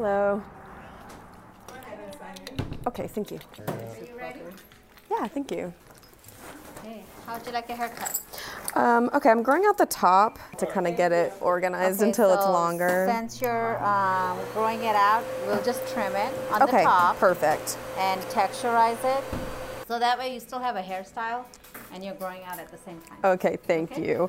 Hello. Okay, thank you. Are you ready? Yeah, thank you. Okay. How would you like a haircut? Okay, I'm growing out the top to kind of get it organized until it's longer. Since you're growing it out, we'll just trim it on the top. Okay, perfect. And texturize it. So that way you still have a hairstyle and you're growing out at the same time. Okay, thank you.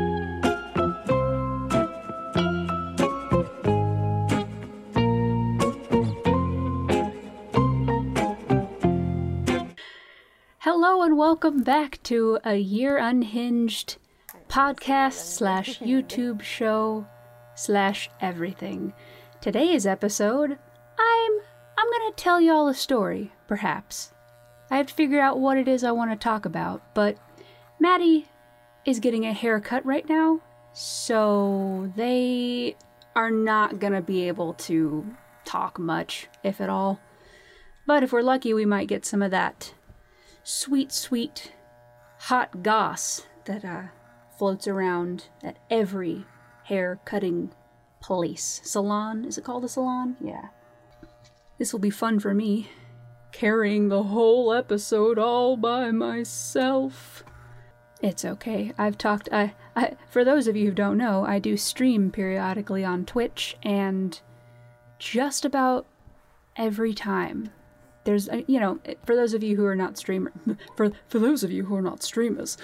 Hello and welcome back to a Year Unhinged podcast / YouTube show / everything. Today's episode, I'm gonna tell y'all a story, perhaps. I have to figure out what it is I want to talk about, but Maddie is getting a haircut right now, so they are not gonna be able to talk much, if at all. But if we're lucky, we might get some of that sweet hot goss that floats around at every hair cutting place. Salon? Is it called a salon? Yeah. This will be fun for me. Carrying the whole episode all by myself. It's okay. I've talked... for those of you who don't know, I do stream periodically on Twitch, and just about every time there's, for those of you who are not streamers, for those of you who are not streamers,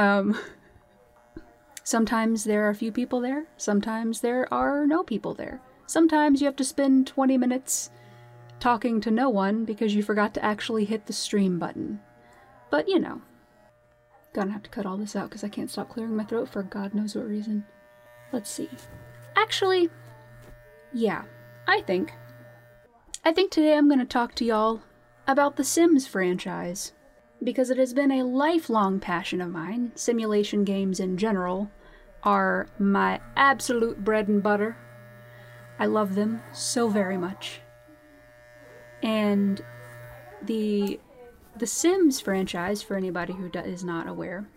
sometimes there are a few people there, sometimes there are no people there. Sometimes you have to spend 20 minutes talking to no one because you forgot to actually hit the stream button. But, gonna have to cut all this out because I can't stop clearing my throat for God knows what reason. Let's see. Actually, yeah, I think today I'm going to talk to y'all about the Sims franchise, because it has been a lifelong passion of mine. Simulation games in general are my absolute bread and butter. I love them so very much. And the Sims franchise, for anybody who is not aware,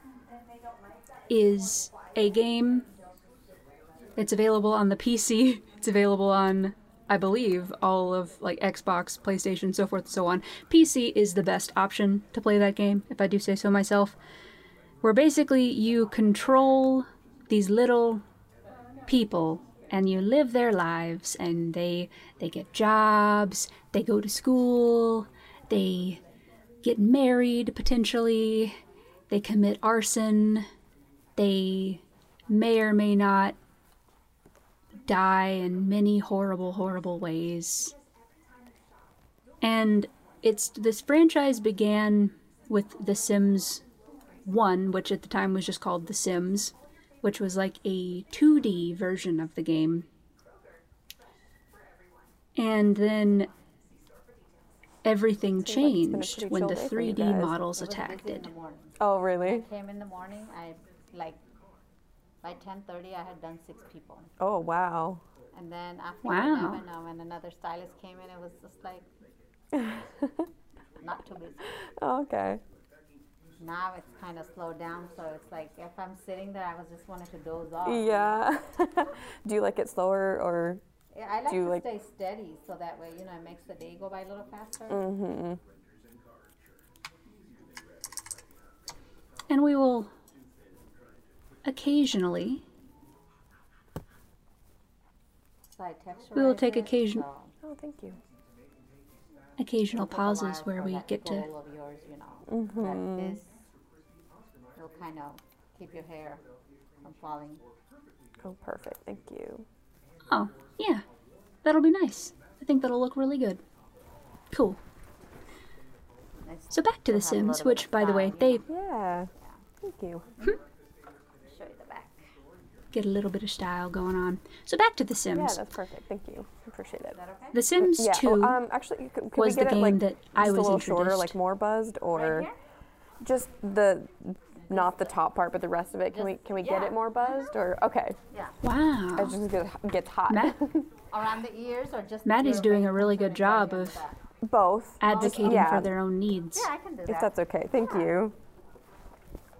is a game. It's available on the PC. It's available on, I believe, all of Xbox, PlayStation, so forth and so on. PC is the best option to play that game, if I do say so myself. Where basically you control these little people and you live their lives, and they get jobs, they go to school, they get married potentially, they commit arson, they may or may not die in many horrible ways. And this franchise began with The Sims 1, which at the time was just called The Sims, which was like a 2D version of the game. And then everything changed when the 3D models attacked it. Oh, really? I came in the morning, by 10:30 I had done 6 people. Oh, wow. And then after when another stylist came in, it was just like not too busy. Oh, okay. Now it's kind of slowed down, so it's like if I'm sitting there, I was just wanting to doze off. Yeah. Do you like it slower, or? Yeah, I like to stay steady, so that way, it makes the day go by a little faster. Mm-hmm. And we will occasionally, we will take occasional pauses where we get to that this will kind of keep your hair from falling. Oh, perfect. Thank you. Oh, yeah. That'll be nice. I think that'll look really good. Cool. So back to The Sims, which, by the way, they... Yeah. Thank you. Show you the back. Get a little bit of style going on. So back to The Sims. Yeah, that's perfect. Thank you. Appreciate it. Is that okay? The Sims 2 actually, could was we get the game that I was a little introduced. shorter, like more buzzed, or Right here? just not the top part, but the rest of it? Can we get it more buzzed, or okay? Yeah. Wow. It just gets hot. Around the ears or just... Maddie's doing a really good job of Both. advocating for their own needs. Yeah, I can do that. If that's okay. Thank you.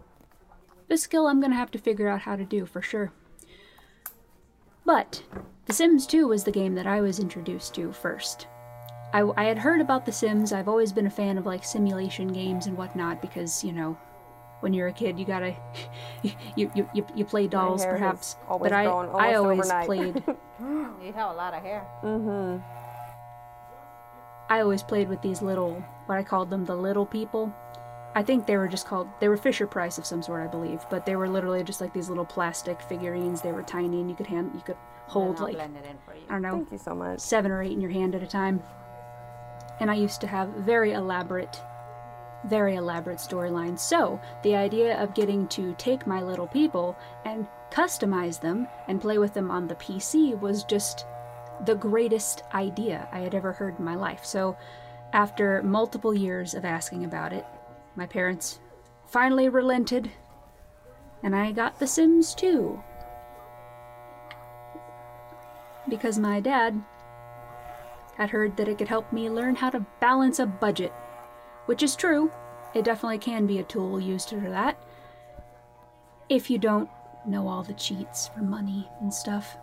This skill I'm going to have to figure out how to do for sure. But The Sims 2 was the game that I was introduced to first. I had heard about The Sims. I've always been a fan of like simulation games and whatnot because, you know, when you're a kid, you gotta you play dolls hair perhaps. has always But I grown I almost always overnight. played You have a lot of hair. I always played with these little, what I called them, the little people. I think they were just called, they were Fisher Price of some sort, I believe, but they were literally just like these little plastic figurines. They were tiny and you could hold I'll like, blend it in for you. I don't know, Thank you so much. 7 or 8 in your hand at a time. And I used to have very elaborate storylines. So the idea of getting to take my little people and customize them and play with them on the PC was just the greatest idea I had ever heard in my life. So after multiple years of asking about it, my parents finally relented and I got The Sims 2. Because my dad had heard that it could help me learn how to balance a budget. Which is true. It definitely can be a tool used for that. If you don't know all the cheats for money and stuff.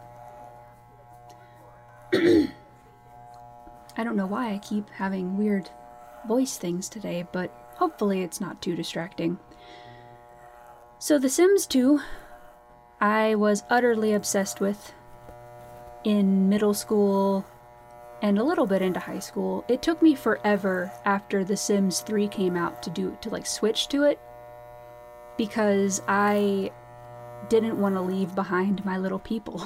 I don't know why I keep having weird voice things today, but hopefully it's not too distracting. So The Sims 2, I was utterly obsessed with in middle school and a little bit into high school. It took me forever after The Sims 3 came out to like switch to it because I didn't want to leave behind my little people.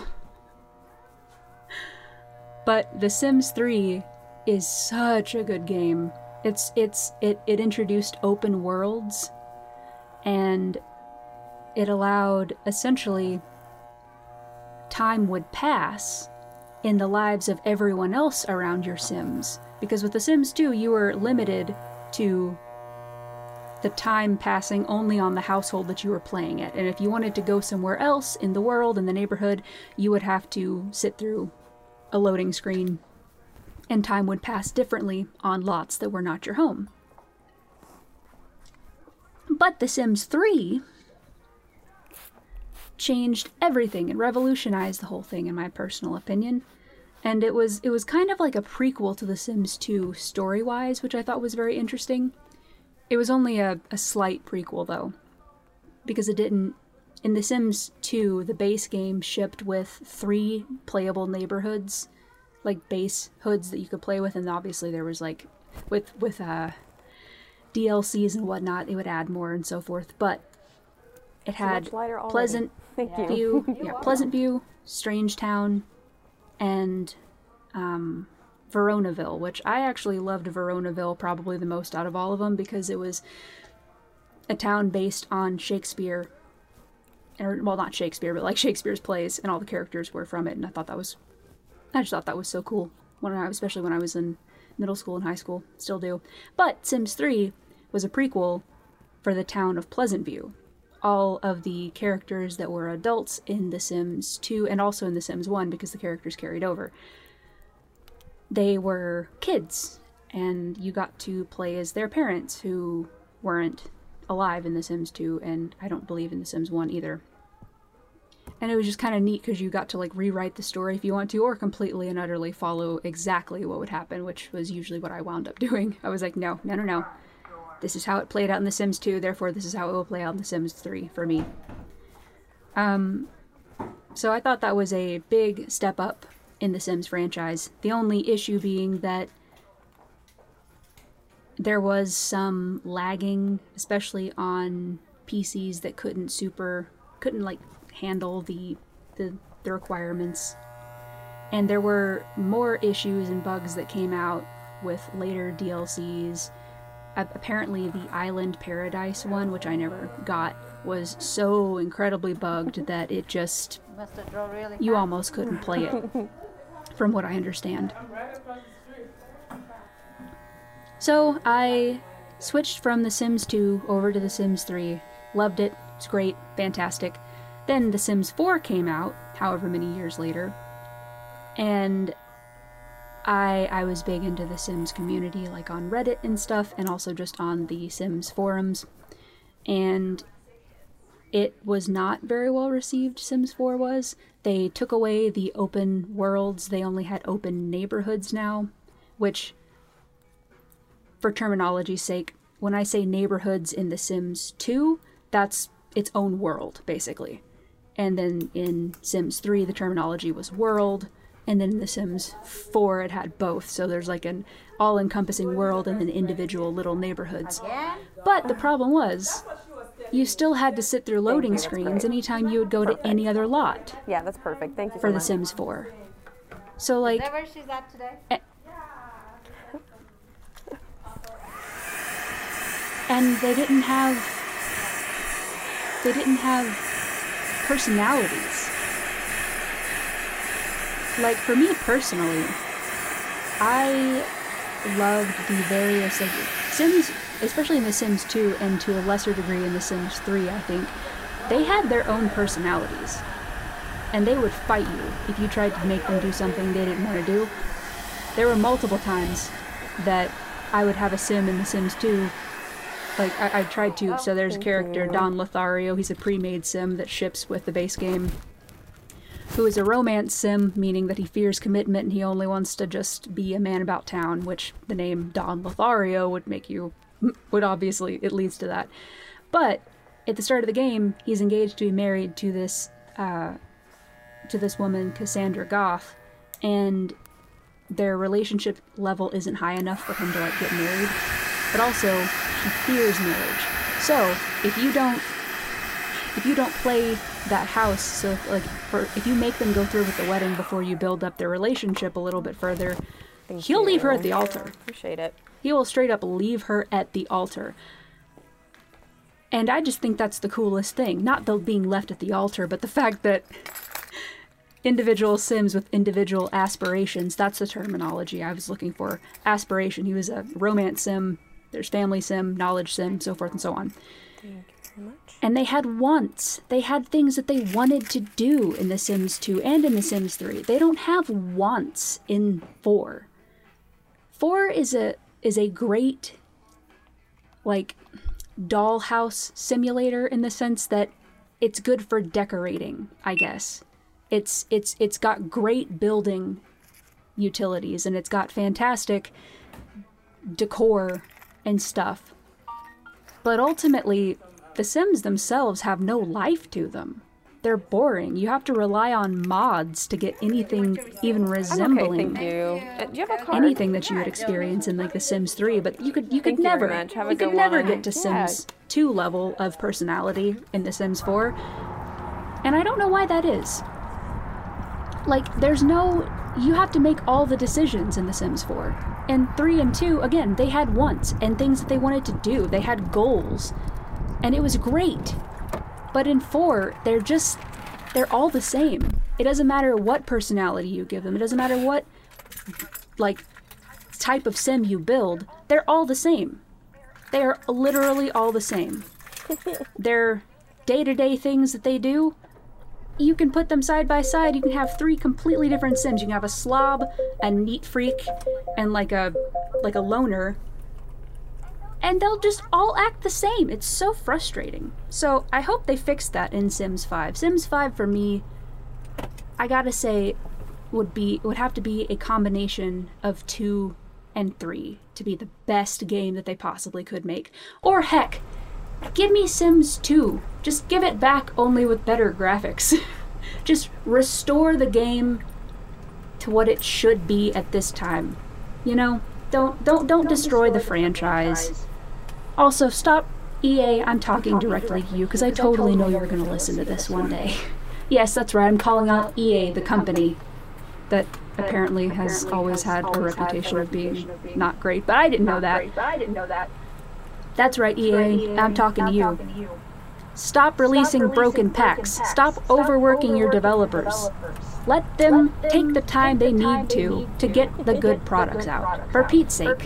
But The Sims 3 is such a good game. It introduced open worlds and it allowed essentially time would pass in the lives of everyone else around your Sims. Because with The Sims 2, you were limited to the time passing only on the household that you were playing at. And if you wanted to go somewhere else in the world, in the neighborhood, you would have to sit through a loading screen, and time would pass differently on lots that were not your home. But The Sims 3 changed everything and revolutionized the whole thing, in my personal opinion. And it was kind of like a prequel to The Sims 2 story-wise, which I thought was very interesting. It was only a slight prequel, though, because it didn't... In The Sims 2, the base game shipped with 3 playable neighborhoods, like base hoods that you could play with, and obviously there was like, with DLCs and whatnot, they would add more and so forth, but it had Pleasant Thank you. View, Pleasant View, Strange Town, and Veronaville, which I actually loved Veronaville probably the most out of all of them because it was a town based on Shakespeare, or well, not Shakespeare, but like Shakespeare's plays, and all the characters were from it, and I just thought that was so cool, especially when I was in middle school and high school, still do. But Sims 3 was a prequel for the town of Pleasant View. All of the characters that were adults in The Sims 2 and also in The Sims 1, because the characters carried over, they were kids, and you got to play as their parents who weren't alive in The Sims 2, and I don't believe in The Sims 1 either. And it was just kind of neat because you got to like rewrite the story if you want to, or completely and utterly follow exactly what would happen, which was usually what I wound up doing. I was like, no. This is how it played out in The Sims 2, therefore this is how it will play out in The Sims 3 for me. So I thought that was a big step up in the Sims franchise. The only issue being that there was some lagging, especially on PCs that couldn't like handle the requirements. And there were more issues and bugs that came out with later DLCs. Apparently the Island Paradise one, which I never got, was so incredibly bugged that it just... You almost couldn't play it, from what I understand. So I switched from The Sims 2 over to The Sims 3. Loved it. It's great. Fantastic. Then The Sims 4 came out, however many years later, and I was big into the Sims community, like on Reddit and stuff, and also just on the Sims forums. And it was not very well received, Sims 4 was. They took away the open worlds. They only had open neighborhoods now, which, for terminology's sake, when I say neighborhoods in The Sims 2, that's its own world, basically. And then in Sims 3, the terminology was world, and then in The Sims 4, it had both. So there's like an all-encompassing world and then individual little neighborhoods. But the problem was, you still had to sit through loading screens anytime you would go to any other lot. Yeah, that's perfect. Thank you for so The much. Sims 4. So like, Is that where she's at today? and they didn't have personalities. Like, for me personally, I loved the various, like, Sims, especially in The Sims 2 and to a lesser degree in The Sims 3, I think, they had their own personalities. And they would fight you if you tried to make them do something they didn't want to do. There were multiple times that I would have a sim in The Sims 2. Like, I tried to. So there's a character, Don Lothario. He's a pre-made sim that ships with the base game, who is a romance sim, meaning that he fears commitment and he only wants to just be a man about town, which the name Don Lothario would obviously, it leads to that. But at the start of the game, he's engaged to be married to this woman, Cassandra Goth, and their relationship level isn't high enough for him to, like, get married. But also, he fears marriage. So, if you don't play that house, so if you make them go through with the wedding before you build up their relationship a little bit further, he'll leave her at the altar. Appreciate it. He will straight up leave her at the altar. And I just think that's the coolest thing. Not the being left at the altar, but the fact that individual Sims with individual aspirations, that's the terminology I was looking for. Aspiration. He was a romance sim, there's family sim, knowledge sim, so forth and so on. Thank you very much. And they had wants. They had things that they wanted to do in The Sims 2 and in The Sims 3. They don't have wants in 4. 4 is a great, like, dollhouse simulator in the sense that it's good for decorating, I guess. It's got great building utilities and it's got fantastic decor and stuff. But ultimately, the Sims themselves have no life to them. They're boring. You have to rely on mods to get anything even resembling Thank you. Do you have a card? anything that you would experience in like The Sims 3, but you could Thank you never very much. Have a you could good never one. get to Yeah. Sims 2 level of personality in The Sims 4. And I don't know why that is. Like, you have to make all the decisions in The Sims 4. And 3 and 2, again, they had wants and things that they wanted to do. They had goals. And it was great. But in 4, they're all the same. It doesn't matter what personality you give them. It doesn't matter what, like, type of sim you build. They're all the same. They are literally all the same. Their day-to-day things that they do, you can put them side by side. You can have 3 completely different Sims. You can have a slob, a neat freak, and like a loner. And they'll just all act the same. It's so frustrating. So I hope they fix that in Sims 5. Sims 5 for me, I gotta say, would have to be a combination of 2 and 3 to be the best game that they possibly could make. Or heck, give me Sims 2. Just give it back only with better graphics. Just restore the game to what it should be at this time. You know, don't destroy the franchise. Also, stop, EA, I'm talking directly to you because I totally know you're going to listen to this one day. Yes, that's right, I'm calling out EA, the company that apparently has always had a reputation of being not great, but I didn't know that. That's right, EA, I'm talking to you. Stop releasing broken packs. Stop overworking your developers. Let them take the time they need to get the good products out, for Pete's sake.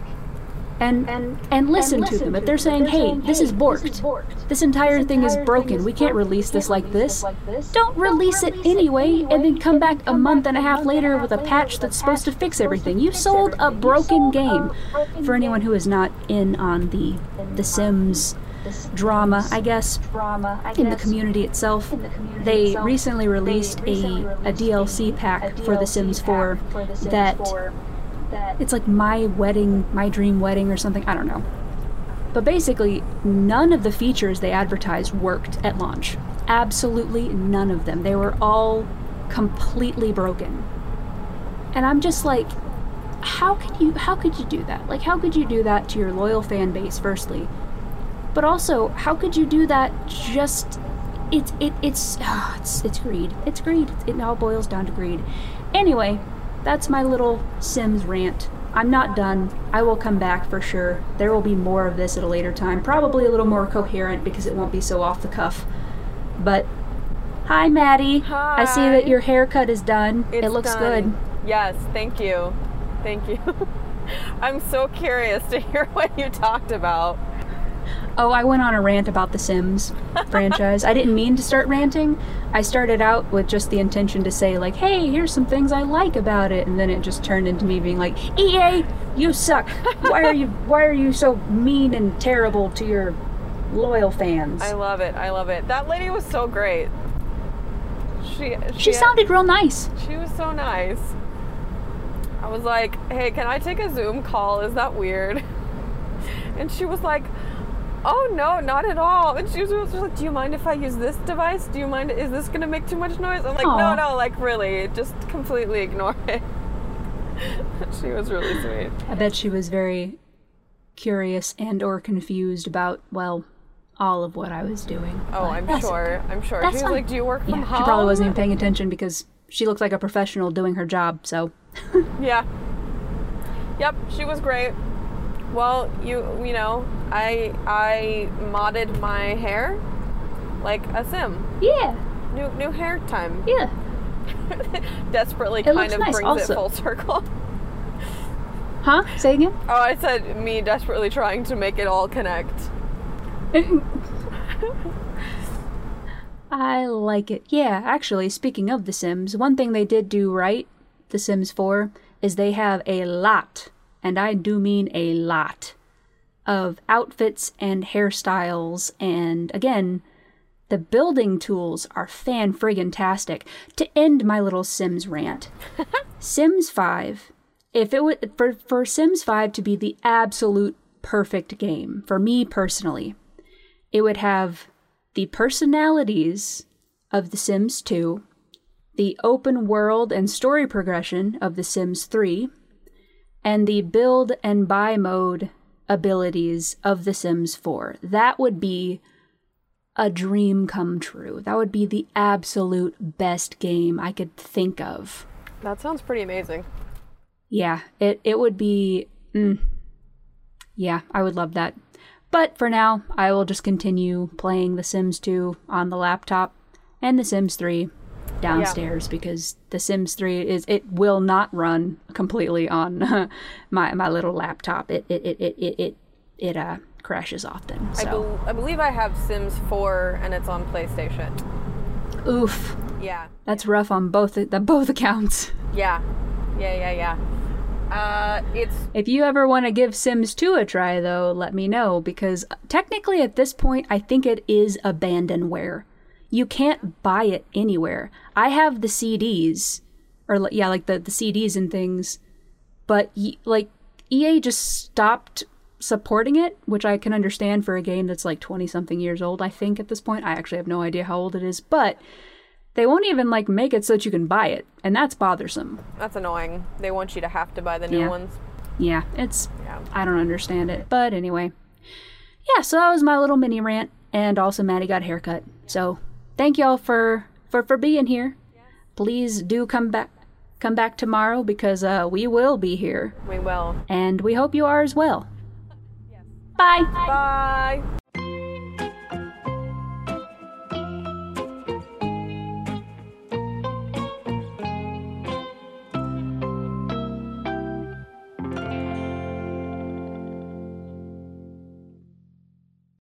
And listen to them. If they're saying, hey, this is borked, this entire thing is broken, we can't release this like this, don't release it anyway and then come back a month and a half later with a patch that's supposed to fix everything. You sold a broken game. For anyone who is not in on the Sims drama, I guess, in the community itself. They recently released a DLC pack for The Sims 4 that it's like My Dream Wedding or something, I don't know. But basically, none of the features they advertised worked at launch. Absolutely none of them. They were all completely broken. And I'm just like, how could you do that? Like, how could you do that to your loyal fan base, firstly? But also, how could you do that just... It's greed. It's greed. It all boils down to greed. Anyway, that's my little Sims rant. I'm not done. I will come back for sure. There will be more of this at a later time. Probably a little more coherent because it won't be so off the cuff. But, hi Maddie. Hi. I see that your haircut is done. It's it looks done. good. Yes, thank you. Thank you. I'm so curious to hear what you talked about. Oh, I went on a rant about the Sims franchise. I didn't mean to start ranting. I started out with just the intention to say, like, hey, here's some things I like about it, and then it just turned into me being like, EA, you suck. Why are you so mean and terrible to your loyal fans? I love it. I love it. That lady was so great. She sounded real nice. She was so nice. I was like, hey, can I take a Zoom call? Is that weird? And she was like, oh no, not at all. And she was like, do you mind if I use this device? Do you mind, is this gonna make too much noise? I'm like, Aww. no, like really, just completely ignore it. She was really sweet. I bet she was very curious and or confused about, well, all of what I was doing. Oh, I'm sure. Okay. I'm sure. That's She was fine. like, do you work from home? She probably wasn't even paying attention because she looks like a professional doing her job, so. Yeah. Yep, she was great. Well, you know, I modded my hair like a Sim. Yeah. New hair time. Yeah. Desperately It kind looks of nice brings also. it full circle. Huh? Say again? Oh, I said me desperately trying to make it all connect. I like it. Yeah, actually, speaking of The Sims, one thing they did do right, The Sims 4, is they have a lot, and I do mean a lot, of outfits and hairstyles, and again, the building tools are fan-friggin-tastic. To end my little Sims rant, Sims 5, if it would, for Sims 5 to be the absolute perfect game, for me personally, it would have the personalities of The Sims 2, the open world and story progression of The Sims 3, and the build and buy mode abilities of The Sims 4. That would be a dream come true. That would be the absolute best game I could think of. That sounds pretty amazing. Yeah, it would be... yeah, I would love that. But for now, I will just continue playing The Sims 2 on the laptop and The Sims 3 downstairs because The Sims 3 it will not run completely on my little laptop. It crashes often. So. I believe I have Sims 4 and it's on PlayStation. Oof. Yeah. That's rough on both accounts. Yeah. If you ever want to give Sims 2 a try, though, let me know, because technically at this point, I think it is abandonware. You can't buy it anywhere. I have the CDs, or yeah, like the CDs and things, but like EA just stopped supporting it, which I can understand for a game that's like 20-something years old, I think, at this point. I actually have no idea how old it is, but they won't even like make it so that you can buy it, and that's bothersome. That's annoying. They want you to have to buy the new ones. Yeah, I don't understand it. But anyway. Yeah, so that was my little mini rant, and also Maddie got a haircut. So thank y'all for being here. Please do come back tomorrow because we will be here. We will. And we hope you are as well. Bye. Bye.